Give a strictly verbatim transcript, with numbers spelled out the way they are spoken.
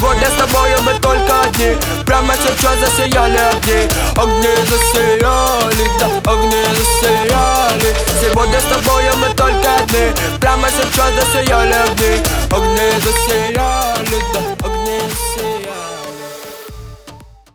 Сегодня с тобою мы только одни. Прямо сейчас засияли огни. Огни засияли, да, огни засияли. Сегодня с тобою мы только одни. Прямо сейчас засияли огни. Огни засияли, да, огни засияли.